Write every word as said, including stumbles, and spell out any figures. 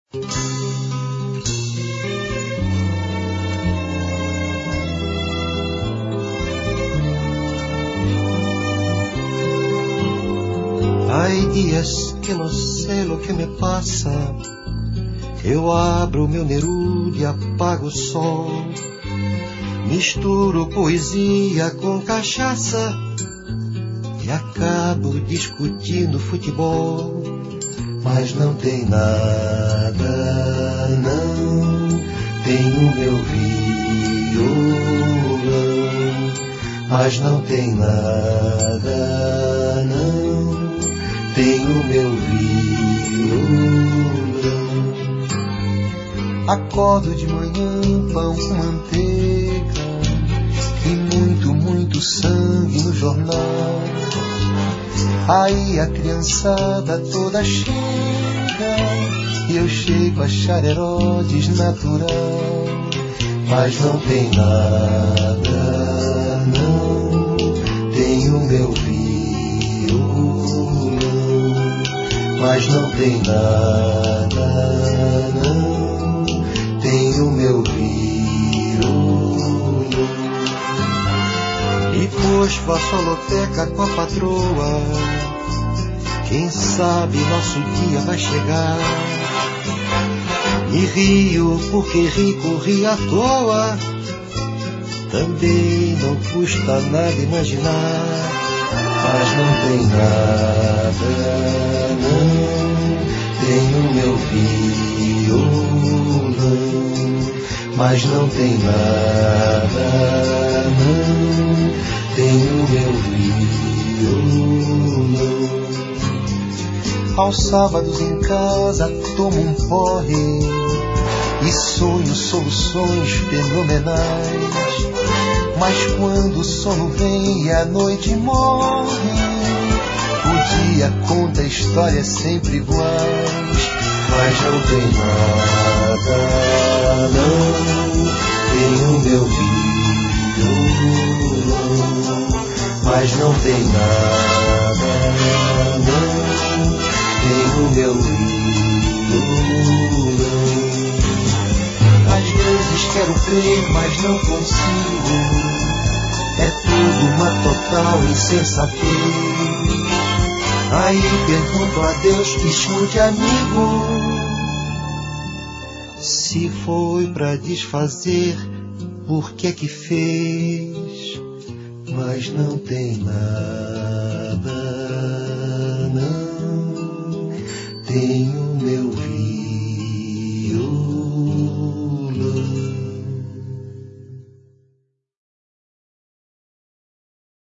Hay días que no sé lo que me pasa. Eu abro meu Neruda e apago o som. Misturo poesia com cachaça e acabo discutindo futebol. Mas não tem nada, não. Tem o meu violão. Mas não tem nada, não. Tem o meu violão. Acordo de manhã, pão com manteiga e muito, muito sangue no jornal. Aí a criançada toda chega e eu chego a achar Herodes natural. Mas não tem nada, não. Tem o meu violão. Mas não tem nada, não. Tem o meu violão. Depois faço a loteca com a patroa. Quem sabe nosso dia vai chegar. E rio porque rico ri à toa. Também não custa nada imaginar. Mas não tem nada, não. Tem o meu violão. Mas não tem nada, não. Tem o meu violão. Aos sábados em casa tomo um porre e sonho soluções fenomenais. Mas quando o sono vem e a noite morre, o dia conta histórias sempre iguais. Mas não tem nada, não. Tem o meu violão. Mas não tem nada, não. Tem o meu violão. Às vezes quero crer, mas não consigo. É tudo uma total insensatez. Aí pergunto a Deus, escute amigo, se foi pra desfazer, por que que fez? Mas não tem nada, não. Tem